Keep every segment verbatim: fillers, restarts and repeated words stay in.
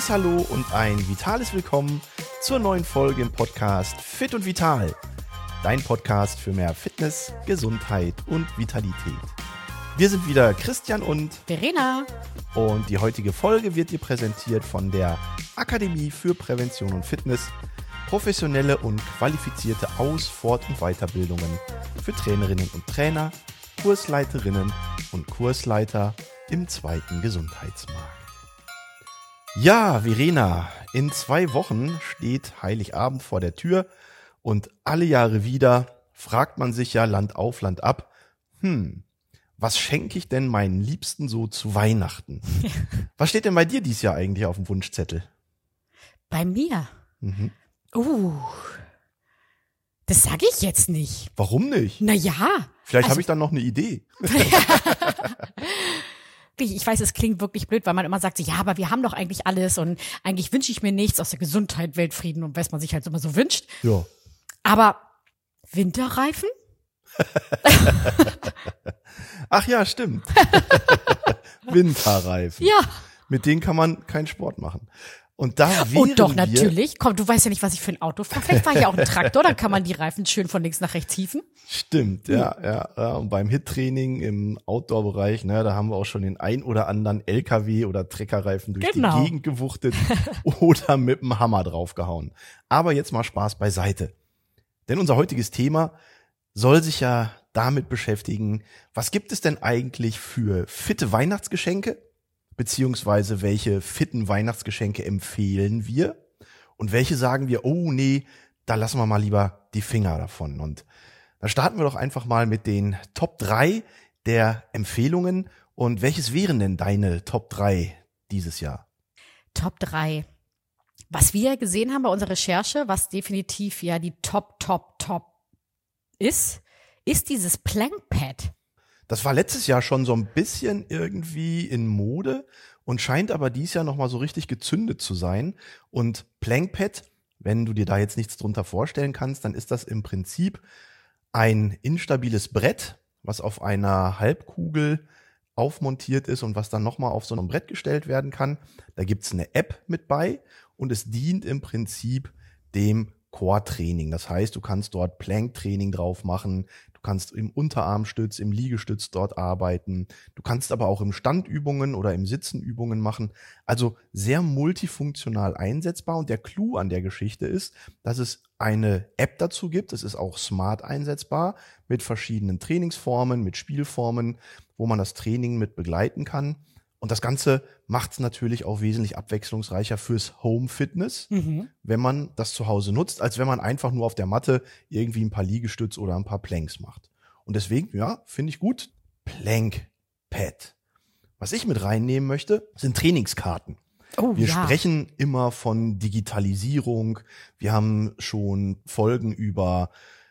Herzliches Hallo und ein vitales Willkommen zur neuen Folge im Podcast Fit und Vital. Dein Podcast für mehr Fitness, Gesundheit und Vitalität. Wir sind wieder Christian und Verena. Und die heutige Folge wird dir präsentiert von der Akademie für Prävention und Fitness. Professionelle und qualifizierte Aus-, Fort- und Weiterbildungen für Trainerinnen und Trainer, Kursleiterinnen und Kursleiter im zweiten Gesundheitsmarkt. Ja, Verena, in zwei Wochen steht Heiligabend vor der Tür und alle Jahre wieder fragt man sich ja Land auf, Land ab, hm, was schenke ich denn meinen Liebsten so zu Weihnachten? Was steht denn bei dir dieses Jahr eigentlich auf dem Wunschzettel? Bei mir? Mhm. Uh, das sage ich jetzt nicht. Warum nicht? Na ja. Vielleicht also, habe ich dann noch eine Idee. Ich weiß, es klingt wirklich blöd, weil man immer sagt, so, ja, aber wir haben doch eigentlich alles und eigentlich wünsche ich mir nichts aus der Gesundheit, Weltfrieden und was man sich halt immer so wünscht. Ja. Aber Winterreifen? Ach ja, stimmt. Winterreifen. Ja. Mit denen kann man keinen Sport machen. Und da wären Oh doch, wir, natürlich. Komm, du weißt ja nicht, was ich für ein Auto fahre. Vielleicht fahre ich ja auch einen Traktor, dann kann man die Reifen schön von links nach rechts hieven. Stimmt, ja, ja, ja. Und beim Hit-Training im Outdoor-Bereich, ne, da haben wir auch schon den ein oder anderen L K W- oder Treckerreifen durch Genau. die Gegend gewuchtet oder mit dem Hammer draufgehauen. Aber jetzt mal Spaß beiseite. Denn unser heutiges Thema soll sich ja damit beschäftigen, was gibt es denn eigentlich für fitte Weihnachtsgeschenke? Beziehungsweise welche fitten Weihnachtsgeschenke empfehlen wir? Und welche sagen wir, oh nee, da lassen wir mal lieber die Finger davon. Und da starten wir doch einfach mal mit den Top drei der Empfehlungen. Und welches wären denn deine Top drei dieses Jahr? Top drei. Was wir gesehen haben bei unserer Recherche, was definitiv ja die Top, Top, Top ist, ist dieses Plank Pad. Das war letztes Jahr schon so ein bisschen irgendwie in Mode und scheint aber dieses Jahr nochmal so richtig gezündet zu sein. Und Plank Pad, wenn du dir da jetzt nichts drunter vorstellen kannst, dann ist das im Prinzip ein instabiles Brett, was auf einer Halbkugel aufmontiert ist und was dann nochmal auf so einem Brett gestellt werden kann. Da gibt's eine App mit bei und es dient im Prinzip dem Core-Training. Das heißt, du kannst dort Plank-Training drauf machen, du kannst im Unterarmstütz, im Liegestütz dort arbeiten, du kannst aber auch im Standübungen oder im Sitzen Übungen machen. Also sehr multifunktional einsetzbar und der Clou an der Geschichte ist, dass es eine App dazu gibt. Es ist auch smart einsetzbar mit verschiedenen Trainingsformen, mit Spielformen, wo man das Training mit begleiten kann. Und das Ganze macht es natürlich auch wesentlich abwechslungsreicher fürs Home-Fitness, mhm. wenn man das zu Hause nutzt, als wenn man einfach nur auf der Matte irgendwie ein paar Liegestütz oder ein paar Planks macht. Und deswegen, ja, finde ich gut, Plank Pad. Was ich mit reinnehmen möchte, sind Trainingskarten. Oh, wir ja. sprechen immer von Digitalisierung. Wir haben schon Folgen über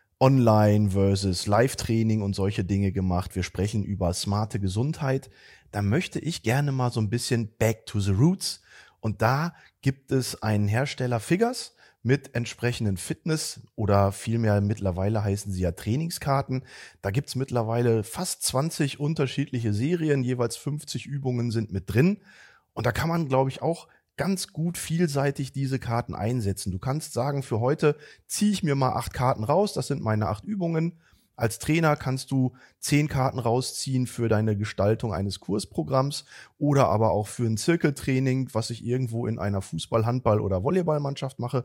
Online versus Live-Training und solche Dinge gemacht. Wir sprechen über smarte Gesundheit. Da möchte ich gerne mal so ein bisschen back to the roots. Und da gibt es einen Hersteller Figures mit entsprechenden Fitness oder vielmehr mittlerweile heißen sie ja Trainingskarten. Da gibt's mittlerweile fast zwanzig unterschiedliche Serien, jeweils fünfzig Übungen sind mit drin. Und da kann man, glaube ich, auch ganz gut vielseitig diese Karten einsetzen. Du kannst sagen, für heute ziehe ich mir mal acht Karten raus, das sind meine acht Übungen. Als Trainer kannst du zehn Karten rausziehen für deine Gestaltung eines Kursprogramms oder aber auch für ein Zirkeltraining, was ich irgendwo in einer Fußball-, Handball- oder Volleyballmannschaft mache.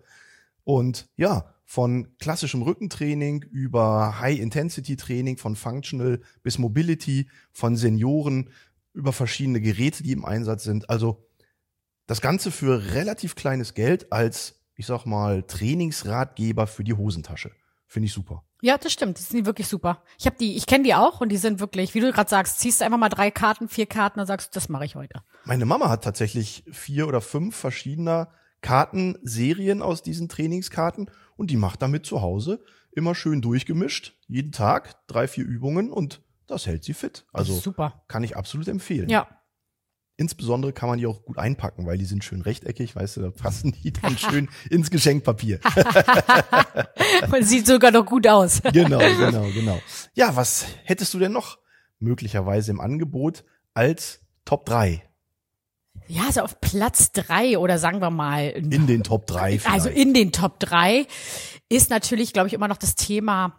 Und ja, von klassischem Rückentraining über High-Intensity-Training, von Functional bis Mobility, von Senioren über verschiedene Geräte, die im Einsatz sind. Also das Ganze für relativ kleines Geld als, ich sag mal, Trainingsratgeber für die Hosentasche. Finde ich super. Ja, das stimmt. Das sind wirklich super. Ich habe die, ich kenne die auch und die sind wirklich, wie du gerade sagst, ziehst du einfach mal drei Karten, vier Karten, dann sagst du, das mache ich heute. Meine Mama hat tatsächlich vier oder fünf verschiedener Kartenserien aus diesen Trainingskarten und die macht damit zu Hause immer schön durchgemischt, jeden Tag drei, vier Übungen und das hält sie fit. Also super. Kann ich absolut empfehlen. Ja. Insbesondere kann man die auch gut einpacken, weil die sind schön rechteckig, weißt du, da passen die dann schön ins Geschenkpapier. Man sieht sogar noch gut aus. Genau, genau, genau. Ja, was hättest du denn noch möglicherweise im Angebot als Top drei? Ja, also auf Platz drei oder sagen wir mal. In den Top drei vielleicht. Also in den Top drei ist natürlich, glaube ich, immer noch das Thema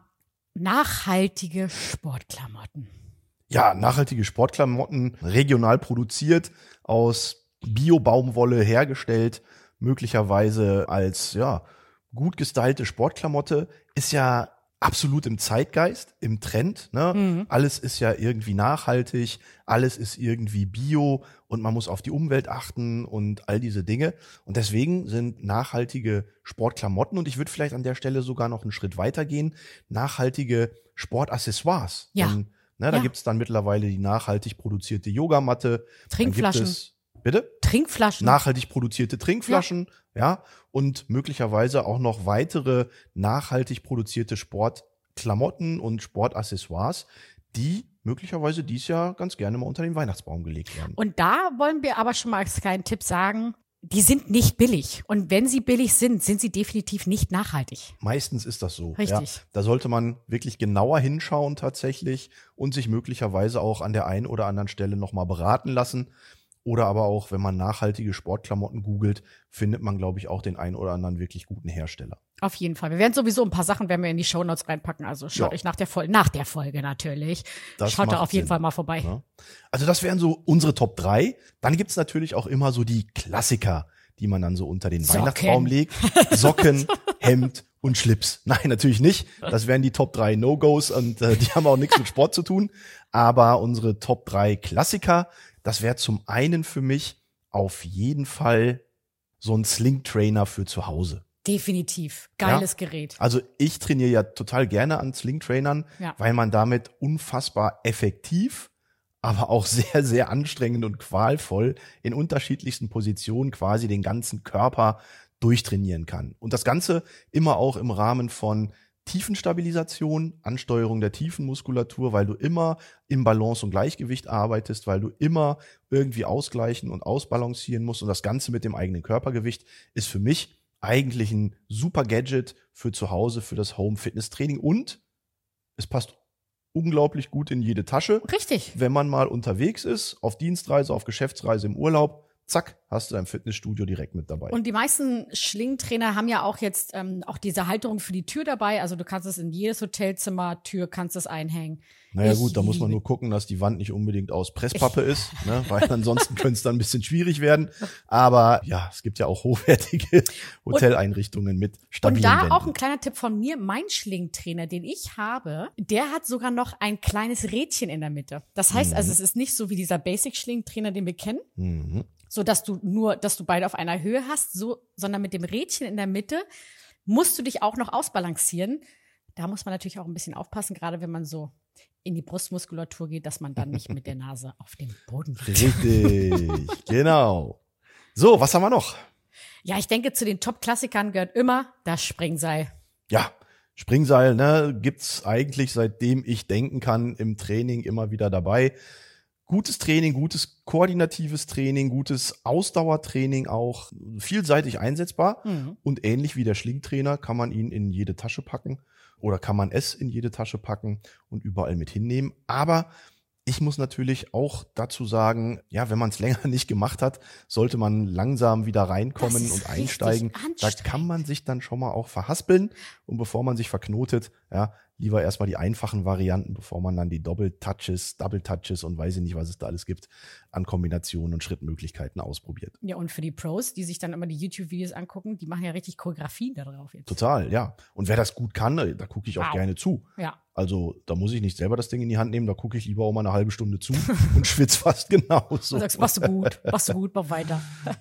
nachhaltige Sportklamotten. Ja, nachhaltige Sportklamotten, regional produziert, aus Bio-Baumwolle hergestellt, möglicherweise als ja gut gestylte Sportklamotte, ist ja absolut im Zeitgeist, im Trend. Ne? Mhm. Alles ist ja irgendwie nachhaltig, alles ist irgendwie bio und man muss auf die Umwelt achten und all diese Dinge. Und deswegen sind nachhaltige Sportklamotten, und ich würde vielleicht an der Stelle sogar noch einen Schritt weiter gehen, nachhaltige Sportaccessoires. Ja. Denn, ne, da ja. gibt's dann mittlerweile die nachhaltig produzierte Yogamatte. Trinkflaschen. Dann gibt es, bitte? Trinkflaschen. Nachhaltig produzierte Trinkflaschen, ja. ja, und möglicherweise auch noch weitere nachhaltig produzierte Sportklamotten und Sportaccessoires, die möglicherweise dies Jahr ganz gerne mal unter den Weihnachtsbaum gelegt werden. Und da wollen wir aber schon mal als kleinen Tipp sagen, die sind nicht billig. Und wenn sie billig sind, sind sie definitiv nicht nachhaltig. Meistens ist das so. Richtig. Ja. Da sollte man wirklich genauer hinschauen tatsächlich und sich möglicherweise auch an der einen oder anderen Stelle nochmal beraten lassen. Oder aber auch, wenn man nachhaltige Sportklamotten googelt, findet man, glaube ich, auch den einen oder anderen wirklich guten Hersteller. Auf jeden Fall. Wir werden sowieso ein paar Sachen werden wir in die Shownotes reinpacken. Also schaut ja. euch nach der Folge, nach der Folge natürlich. Das schaut da auf jeden Sinn. Fall mal vorbei. Ja. Also das wären so unsere Top drei. Dann gibt's natürlich auch immer so die Klassiker, die man dann so unter den Socken. Weihnachtsbaum legt. Socken, Hemd und Schlips. Nein, natürlich nicht. Das wären die Top drei No-Gos und äh, die haben auch nichts mit Sport zu tun. Aber unsere Top drei Klassiker, das wäre zum einen für mich auf jeden Fall so ein Sling-Trainer für zu Hause. Definitiv. Geiles ja? Gerät. Also ich trainiere ja total gerne an Sling-Trainern, ja. weil man damit unfassbar effektiv, aber auch sehr, sehr anstrengend und qualvoll in unterschiedlichsten Positionen quasi den ganzen Körper durchtrainieren kann. Und das Ganze immer auch im Rahmen von Tiefenstabilisation, Ansteuerung der Tiefenmuskulatur, weil du immer im Balance und Gleichgewicht arbeitest, weil du immer irgendwie ausgleichen und ausbalancieren musst. Und das Ganze mit dem eigenen Körpergewicht ist für mich eigentlich ein super Gadget für zu Hause, für das Home-Fitness-Training. Und es passt unglaublich gut in jede Tasche. Richtig. Wenn man mal unterwegs ist, auf Dienstreise, auf Geschäftsreise, im Urlaub, zack, hast du dein Fitnessstudio direkt mit dabei. Und die meisten Schlingentrainer haben ja auch jetzt ähm, auch diese Halterung für die Tür dabei. Also du kannst es in jedes Hotelzimmer, Tür kannst es einhängen. Naja ich gut, da muss man nur gucken, dass die Wand nicht unbedingt aus Presspappe ist, ne? Weil ansonsten könnte es dann ein bisschen schwierig werden. Aber ja, es gibt ja auch hochwertige Hoteleinrichtungen mit stabilen Und da Wänden. auch ein kleiner Tipp von mir. Mein Schlingentrainer, den ich habe, der hat sogar noch ein kleines Rädchen in der Mitte. Das heißt Mhm. also, es ist nicht so wie dieser Basic-Schlingentrainer, den wir kennen. Mhm. So dass du nur, dass du beide auf einer Höhe hast, so, sondern mit dem Rädchen in der Mitte musst du dich auch noch ausbalancieren. Da muss man natürlich auch ein bisschen aufpassen, gerade wenn man so in die Brustmuskulatur geht, dass man dann nicht mit der Nase auf dem Boden liegt. Richtig, genau. So, was haben wir noch? Ja, ich denke, zu den Top-Klassikern gehört immer das Springseil. Ja, Springseil, ne, gibt's eigentlich seitdem ich denken kann im Training immer wieder dabei. Gutes Training, gutes koordinatives Training, gutes Ausdauertraining auch, vielseitig einsetzbar. Mhm. Und ähnlich wie der Schlingtrainer kann man ihn in jede Tasche packen oder kann man es in jede Tasche packen und überall mit hinnehmen. Aber ich muss natürlich auch dazu sagen, ja, wenn man es länger nicht gemacht hat, sollte man langsam wieder reinkommen und einsteigen. Da kann man sich dann schon mal auch verhaspeln. Und bevor man sich verknotet, ja, lieber erstmal die einfachen Varianten, bevor man dann die Doppel-Touches, Double-Touches und weiß ich nicht, was es da alles gibt, an Kombinationen und Schrittmöglichkeiten ausprobiert. Ja, und für die Pros, die sich dann immer die YouTube-Videos angucken, die machen ja richtig Choreografien da drauf jetzt. Total, ja. Und wer das gut kann, da gucke ich auch Wow. gerne zu. Ja. Also da muss ich nicht selber das Ding in die Hand nehmen, da gucke ich lieber auch mal eine halbe Stunde zu und schwitze fast genauso. Du sagst, machst du gut, machst du gut, mach weiter.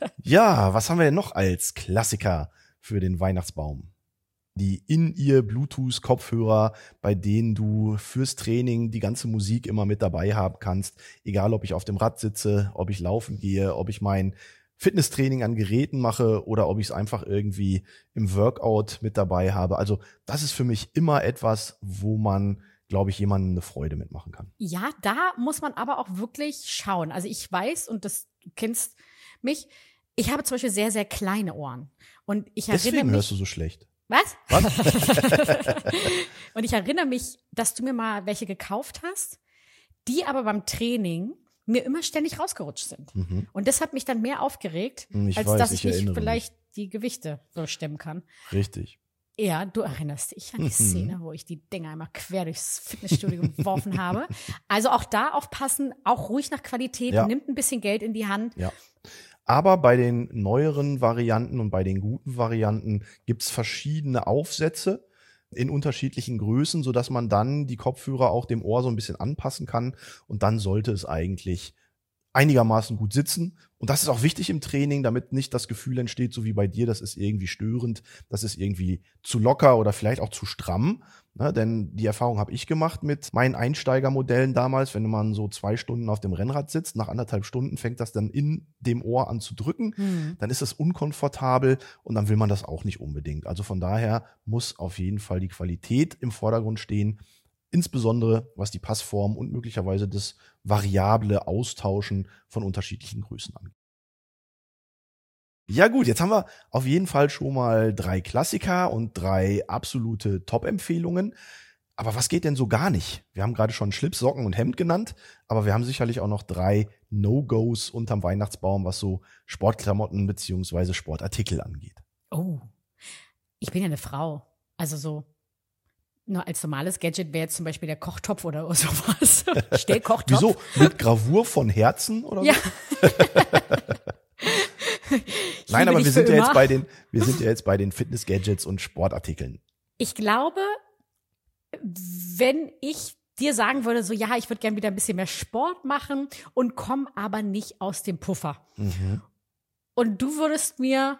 Ja, was haben wir denn noch als Klassiker für den Weihnachtsbaum? Die In-Ear-Bluetooth-Kopfhörer, bei denen du fürs Training die ganze Musik immer mit dabei haben kannst. Egal, ob ich auf dem Rad sitze, ob ich laufen gehe, ob ich mein Fitnesstraining an Geräten mache oder ob ich es einfach irgendwie im Workout mit dabei habe. Also das ist für mich immer etwas, wo man, glaube ich, jemandem eine Freude mitmachen kann. Ja, da muss man aber auch wirklich schauen. Also ich weiß, und das du kennst mich, ich habe zum Beispiel sehr, sehr kleine Ohren. Und ich erinnere Deswegen mich, hörst du so schlecht. Was? Was? Und ich erinnere mich, dass du mir mal welche gekauft hast, die aber beim Training mir immer ständig rausgerutscht sind. Mhm. Und das hat mich dann mehr aufgeregt, Ich als weiß, dass ich ich nicht erinnere vielleicht die Gewichte so stemmen kann. Richtig. Ja, du erinnerst dich an die Mhm. Szene, wo ich die Dinger einmal quer durchs Fitnessstudio geworfen habe. Also auch da aufpassen, auch ruhig nach Qualität, Ja. nimmt ein bisschen Geld in die Hand. Ja. Aber bei den neueren Varianten und bei den guten Varianten gibt's verschiedene Aufsätze in unterschiedlichen Größen, sodass man dann die Kopfhörer auch dem Ohr so ein bisschen anpassen kann. Und dann sollte es eigentlich einigermaßen gut sitzen. Und das ist auch wichtig im Training, damit nicht das Gefühl entsteht, so wie bei dir, das ist irgendwie störend, das ist irgendwie zu locker oder vielleicht auch zu stramm. Ne, denn die Erfahrung habe ich gemacht mit meinen Einsteigermodellen damals, wenn man so zwei Stunden auf dem Rennrad sitzt, nach anderthalb Stunden fängt das dann in dem Ohr an zu drücken, Hm. dann ist das unkomfortabel und dann will man das auch nicht unbedingt. Also von daher muss auf jeden Fall die Qualität im Vordergrund stehen, insbesondere was die Passform und möglicherweise das variable Austauschen von unterschiedlichen Größen angeht. Ja gut, jetzt haben wir auf jeden Fall schon mal drei Klassiker und drei absolute Top-Empfehlungen. Aber was geht denn so gar nicht? Wir haben gerade schon Schlips, Socken und Hemd genannt, aber wir haben sicherlich auch noch drei No-Gos unterm Weihnachtsbaum, was so Sportklamotten beziehungsweise Sportartikel angeht. Oh, ich bin ja eine Frau. Also so, nur als normales Gadget wäre jetzt zum Beispiel der Kochtopf oder sowas. Stellkochtopf. Wieso? Mit Gravur von Herzen oder so? Ja. Nein, liebe aber dich wir für sind ja immer. jetzt bei den, wir sind ja jetzt bei den Fitness-Gadgets und Sportartikeln. Ich glaube, wenn ich dir sagen würde, so ja, ich würde gerne wieder ein bisschen mehr Sport machen und komme aber nicht aus dem Puffer. Mhm. Und du würdest mir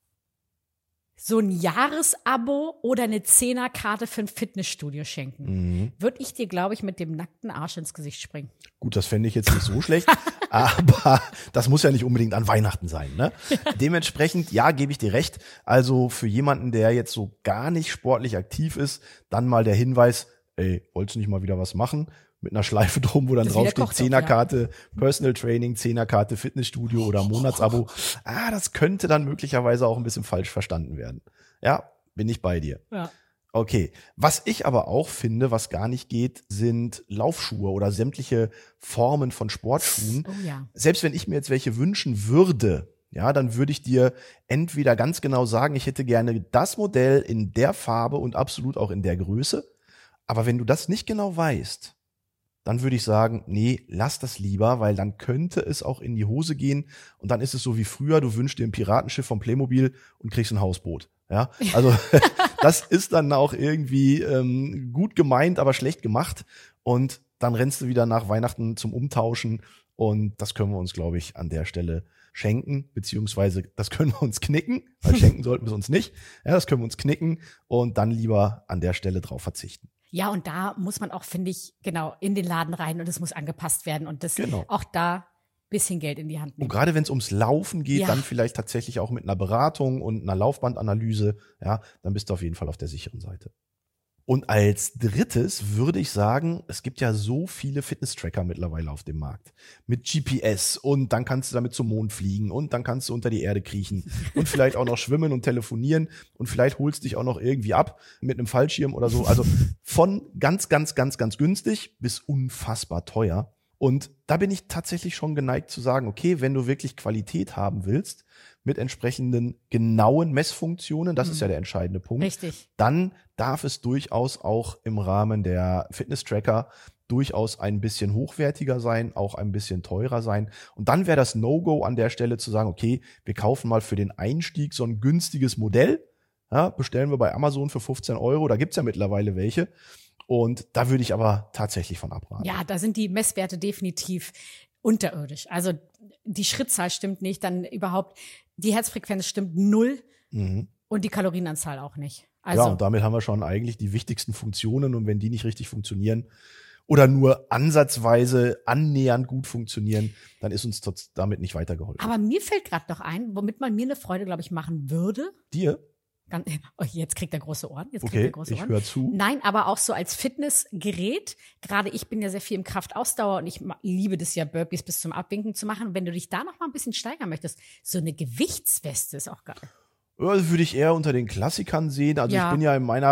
so ein Jahresabo oder eine Zehnerkarte für ein Fitnessstudio schenken, Mhm. würde ich dir, glaube ich, mit dem nackten Arsch ins Gesicht springen. Gut, das fände ich jetzt nicht so schlecht, aber das muss ja nicht unbedingt an Weihnachten sein, ne? Dementsprechend, ja, gebe ich dir recht. Also für jemanden, der jetzt so gar nicht sportlich aktiv ist, dann mal der Hinweis, ey, wolltest du nicht mal wieder was machen? Mit einer Schleife drum, wo dann Das ist wie der draufsteht, Kochtopf, Zehnerkarte Personal Training, Zehnerkarte Fitnessstudio oder Monatsabo. Ah, das könnte dann möglicherweise auch ein bisschen falsch verstanden werden. Ja, bin ich bei dir. Ja. Okay, was ich aber auch finde, was gar nicht geht, sind Laufschuhe oder sämtliche Formen von Sportschuhen. Oh ja. Selbst wenn ich mir jetzt welche wünschen würde, ja, dann würde ich dir entweder ganz genau sagen, ich hätte gerne das Modell in der Farbe und absolut auch in der Größe. Aber wenn du das nicht genau weißt, dann würde ich sagen, nee, lass das lieber, weil dann könnte es auch in die Hose gehen und dann ist es so wie früher, du wünschst dir ein Piratenschiff vom Playmobil und kriegst ein Hausboot. Ja, also das ist dann auch irgendwie ähm, gut gemeint, aber schlecht gemacht und dann rennst du wieder nach Weihnachten zum Umtauschen und das können wir uns, glaube ich, an der Stelle schenken, beziehungsweise das können wir uns knicken, weil schenken sollten wir es uns nicht. Ja, das können wir uns knicken und dann lieber an der Stelle drauf verzichten. Ja, und da muss man auch, finde ich, genau, in den Laden rein und es muss angepasst werden und das Genau. auch da bisschen Geld in die Hand Und nehmen. gerade wenn es ums Laufen geht, Ja. dann vielleicht tatsächlich auch mit einer Beratung und einer Laufbandanalyse, ja, dann bist du auf jeden Fall auf der sicheren Seite. Und als drittes würde ich sagen, es gibt ja so viele Fitness-Tracker mittlerweile auf dem Markt. Mit G P S und dann kannst du damit zum Mond fliegen und dann kannst du unter die Erde kriechen und vielleicht auch noch schwimmen und telefonieren und vielleicht holst dich auch noch irgendwie ab mit einem Fallschirm oder so. Also von ganz, ganz, ganz, ganz günstig bis unfassbar teuer. Und da bin ich tatsächlich schon geneigt zu sagen, okay, wenn du wirklich Qualität haben willst, mit entsprechenden genauen Messfunktionen, das Mhm. ist ja der entscheidende Punkt, Richtig. dann darf es durchaus auch im Rahmen der Fitness-Tracker durchaus ein bisschen hochwertiger sein, auch ein bisschen teurer sein. Und dann wäre das No-Go an der Stelle zu sagen, okay, wir kaufen mal für den Einstieg so ein günstiges Modell, ja, bestellen wir bei Amazon für fünfzehn Euro, da gibt's ja mittlerweile welche. Und da würde ich aber tatsächlich von abraten. Ja, da sind die Messwerte definitiv unterirdisch. Also die Schrittzahl stimmt nicht, dann überhaupt die Herzfrequenz stimmt null Mhm. und die Kalorienanzahl auch nicht. Also Ja, und damit haben wir schon eigentlich die wichtigsten Funktionen. Und wenn die nicht richtig funktionieren oder nur ansatzweise annähernd gut funktionieren, dann ist uns trotz- damit nicht weitergeholfen. aber mir fällt gerade noch ein, womit man mir eine Freude, glaube ich, machen würde. Dir? Ganz, oh, jetzt kriegt er große Ohren. Jetzt kriegt Okay, er große ich Ohren. höre zu. Nein, aber auch so als Fitnessgerät. Gerade ich bin ja sehr viel im Kraftausdauer und ich ma- liebe das ja, Burpees bis zum Abwinken zu machen. Wenn du dich da noch mal ein bisschen steigern möchtest, so eine Gewichtsweste ist auch geil. Ja, das würde ich eher unter den Klassikern sehen. Also Ja. ich bin ja in meiner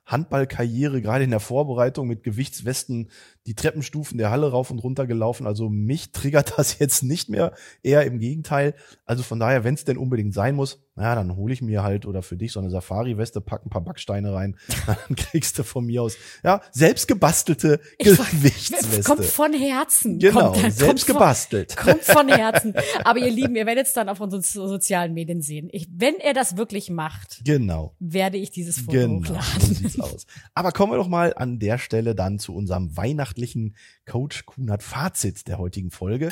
Handballkarriere, gerade in der Vorbereitung mit Gewichtswesten die Treppenstufen der Halle rauf und runter gelaufen. Also mich triggert das jetzt nicht mehr, eher im Gegenteil. Also von daher, wenn es denn unbedingt sein muss, naja, dann hole ich mir halt oder für dich so eine Safari-Weste, pack ein paar Backsteine rein, dann kriegst du von mir aus, ja, selbst gebastelte Gewichtsweste. Kommt von Herzen. Genau, kommt, selbst kommt von, gebastelt. Kommt von Herzen. Aber ihr Lieben, ihr werdet es dann auf unseren sozialen Medien sehen. Ich, wenn er das wirklich macht, genau, werde ich dieses Foto genau, hochladen. so sieht's aus. Aber kommen wir doch mal an der Stelle dann zu unserem weihnachtlichen Coach Kunert Fazit der heutigen Folge.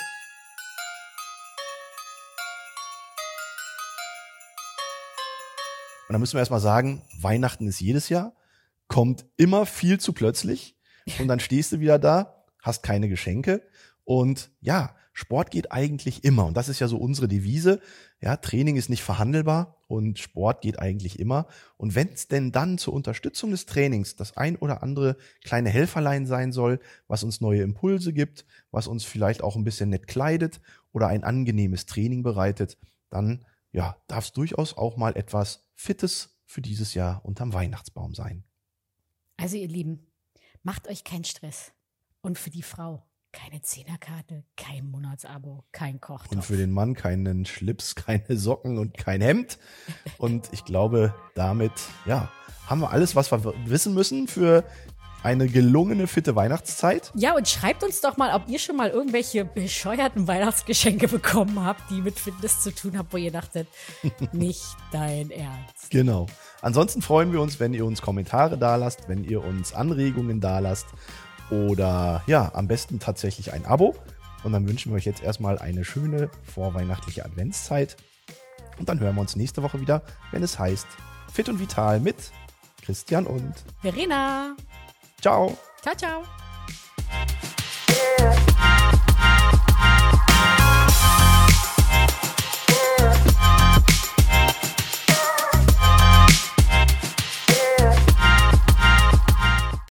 Und da müssen wir erstmal sagen, Weihnachten ist jedes Jahr, kommt immer viel zu plötzlich und dann stehst du wieder da, hast keine Geschenke und ja, Sport geht eigentlich immer und das ist ja so unsere Devise. Ja, Training ist nicht verhandelbar und Sport geht eigentlich immer. Und wenn es denn dann zur Unterstützung des Trainings das ein oder andere kleine Helferlein sein soll, was uns neue Impulse gibt, was uns vielleicht auch ein bisschen nett kleidet oder ein angenehmes Training bereitet, dann ja, darf es durchaus auch mal etwas Fittes für dieses Jahr unterm Weihnachtsbaum sein. Also ihr Lieben, macht euch keinen Stress. Und für die Frau keine Zehnerkarte, kein Monatsabo, kein Kochtopf. Und für den Mann keinen Schlips, keine Socken und kein Hemd. Und ich glaube, damit ja, haben wir alles, was wir wissen müssen für eine gelungene, fitte Weihnachtszeit. Ja, und schreibt uns doch mal, ob ihr schon mal irgendwelche bescheuerten Weihnachtsgeschenke bekommen habt, die mit Fitness zu tun haben, wo ihr dachtet, nicht dein Ernst. Genau. Ansonsten freuen wir uns, wenn ihr uns Kommentare dalasst, wenn ihr uns Anregungen dalasst oder ja, am besten tatsächlich ein Abo. Und dann wünschen wir euch jetzt erstmal eine schöne vorweihnachtliche Adventszeit. Und dann hören wir uns nächste Woche wieder, wenn es heißt Fit und Vital mit Christian und Verena. Ciao. Ciao, ciao.